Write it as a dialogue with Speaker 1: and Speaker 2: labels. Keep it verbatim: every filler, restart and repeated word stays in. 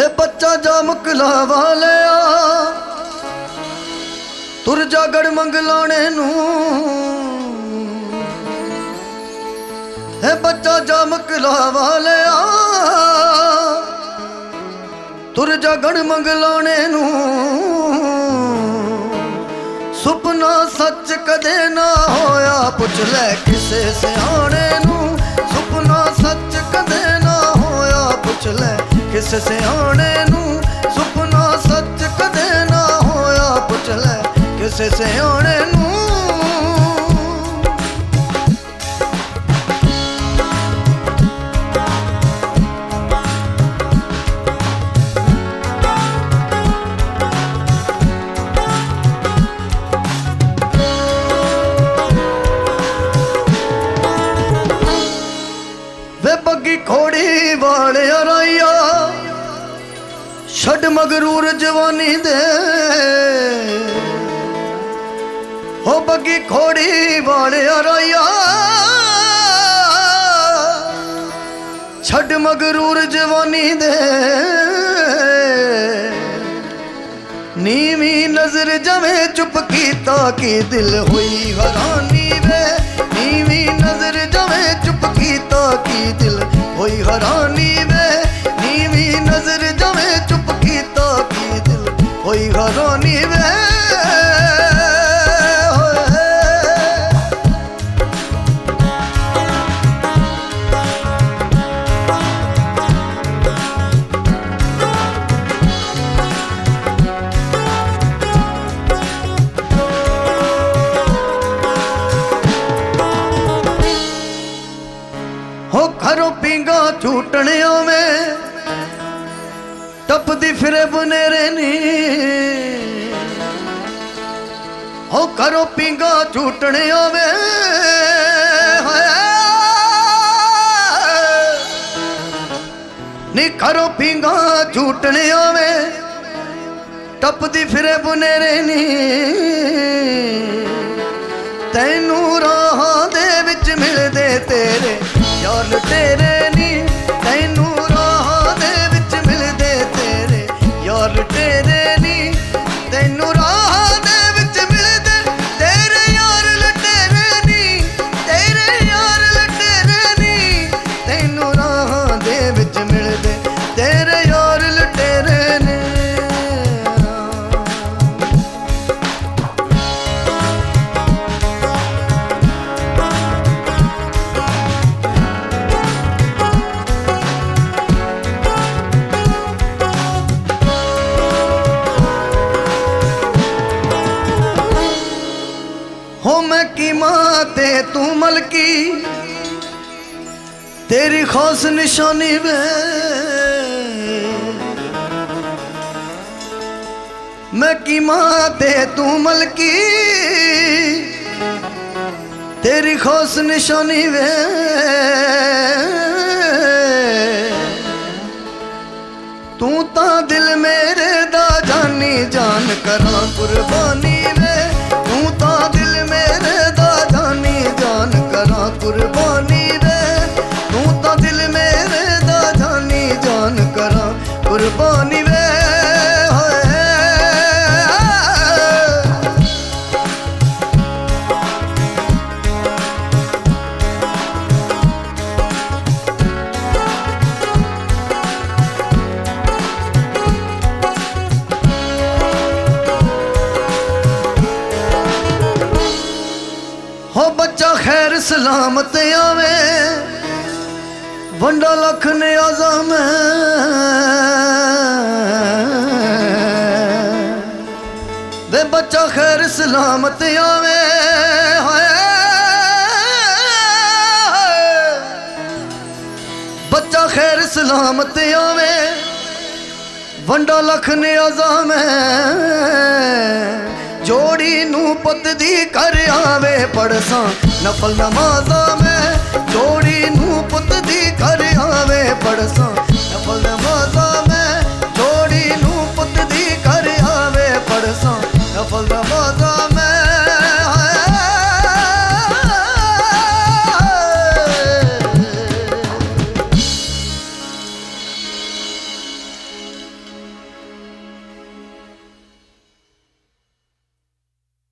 Speaker 1: हे बच्चा जा मुकला वाले तुर जा गड़ मंगलाने नू। हे बच्चा जा मुकला वाले तुर जा गड़ मंगलाने नू। सुपना सच कदे ना होया पुछ ले किसे सियाणे नू। सुपना सच कदे ना होया पुछ ले किसे सियाणे नू। सुपना सच कदे ना होया पुछ ले किसे सियाणे नू। वे बग्गी खोड़ी वाले राइया छड़ मगरूर जवानी दे। हो बग्गी खोड़ी वाले राइया छड़ मगरूर जवानी दे। नीवी नजर जमे चुप कीता की दिल हुई हरानी वे। नीवी नजर जमे चुप कीता की दिल हुई हरानी वे। नीवी नजर जमे चुप कीता की दिल हुई हरानी वे। हो घरों पींगा झूटनिया में टपदी फिरे बनेरे नी। हो घरों पींगा झूटनिया में नी। घरों पींगा झूटनिया में टपदी फिरे बनेरे नी। तैनू राह दे विच मिलदे तेरे यार लुटेरे नी। तैनू राह दे विच मिलदे तेरे यार लुटेरे नी। तैनू राह दे विच मिलदे तेरे यार लुटेरे नी। तेरे यार लुटेरे नी। तैनू राह दे विच मिलदे तेरे यार लुटेरे नी। हो मैं की मां ते तू मलकी तेरी खास निशानी वे। मैं की मां ते तू मलकी तेरी खास निशानी वे। तू ता दिल मेरे दा जानी जान करा कुर्बानी वे। तू ता दिल मेरे दा जानी जान करा कुर्बानी वे। तू ता दिल मेरे दा जानी जान करा कुर्बानी वे। हो बच्चा खैर सलामत आवे वंडा लख न्याजा में। वे बच्चा खैर सलामत आवे बच्चा खैर सलामत आवे वंडा लख न्याजा में। जोड़ी नू पुत दी कर आवे पढ़सा नफल नमाजा में। जोड़ी नू पुत दी कर आवे पढ़सा